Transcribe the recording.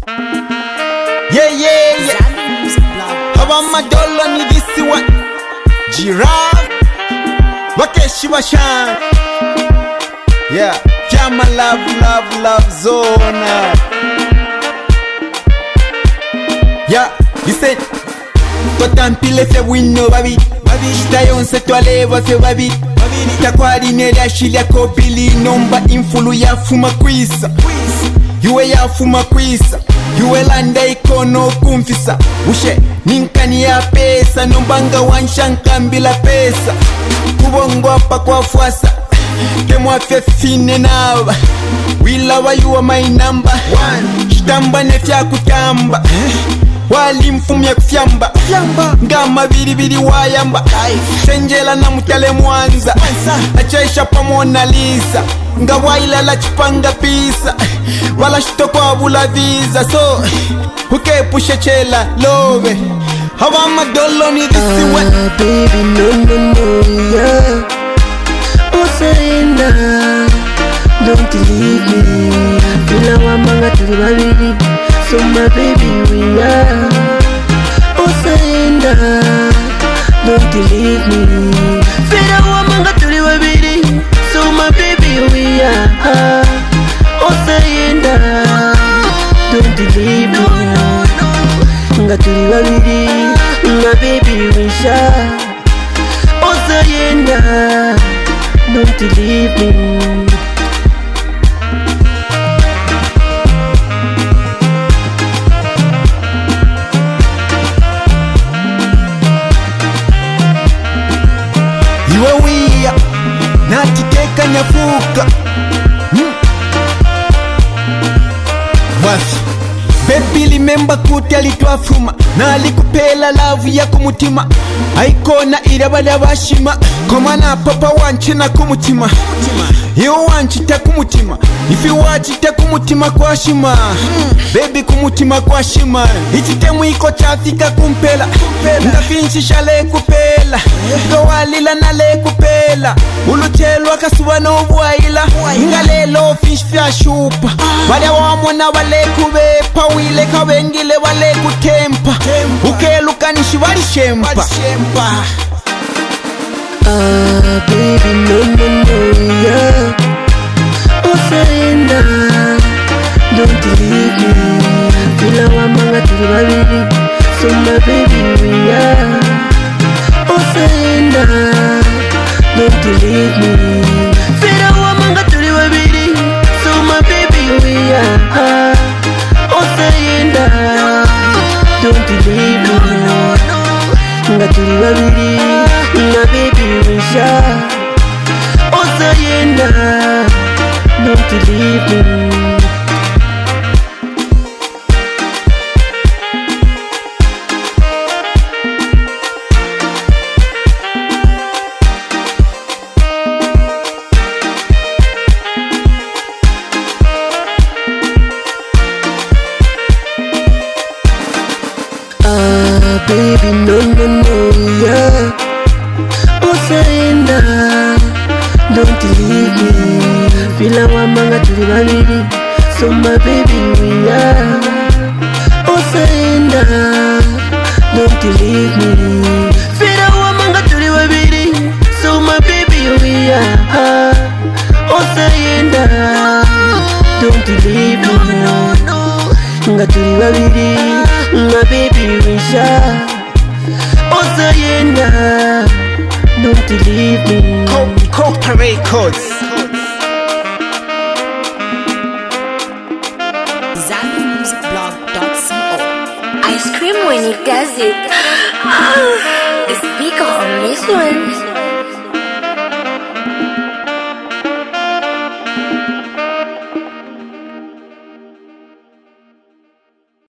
Yeah. Haba madolo ni this one. Giraffe Wakeshi Washan. Yeah, Fiamma love zone. Yeah, listen. Totampile fe wino babi. Shitayonse twaleva fe babi. Takwari nelia shilia kopili nomba infulu ya fuma kwisa. Yuwe ya fuma kwisa. Yuwe landa ikono kumfisa. Ushe ninkani ya pesa. Nombanga wanshanka mbila pesa. Kubongo hapa kwa fuasa. Kemwa fe fine naba. Wila wa you are my number one. Shitamba nefya kutamba. Wali mfumya kufyamba. Ngama biribiri wayamba. Senjela na mutale mwanza. Achaisha pa Mona Lisa. Nga waila la chipanga pisa. Wala shitoko abula visa. So ukepushe chela love. Hawa madolo ni this way. Baby no yeah. Usaina don't leave me. Fila wa manga tuli babiri. So my baby we are. Usaina don't leave me. Fila wa manga tuli babiri. So my baby we are. Usaina don't leave me. Nga tuli babiri. My baby we share. Usaina don't leave me. Iwe wia natiteka nyafuka. Wafi baby remember kuti alitwafuma. Na alikupela love ya kumutima. Aikona irabala bashima. Komana papa wanchina kumutima. Yo wanchita kumutima. If you watch it kumutima kwa shima. Baby kumutima kwa shima. Ichitemu iko chafika kumpela. Ndafinchi shale kupela. Gawalila na le kupela. Uluchelu akasuwa no buwaila. Ngalelo fish fya shupa. Wale wamona wale kubepa. Wile kawengile wale kutempa. Ukeluka nishi wali shempa. Baby no yeah. Usaina don't leave me. Fila wa manga tuli babiri. So my baby we are. Usaina don't leave me. Fila wa manga tuli babiri. So my baby we are. Usaina don't leave me. Nga tuli babiri. My baby we share. Usaina don't leave me. Baby no yeah. Usaina don't leave me. Fila wa manga tuli babiri. So my baby we are. Usaina don't leave me. Fila wa manga tuli babiri. So my baby we are. Usaina don't leave me. Nga tuli babiri. My baby we share. Usaina don't leave me. Copa Records. ZanMusicBlog.co. I scream when he does it. It's big on this one.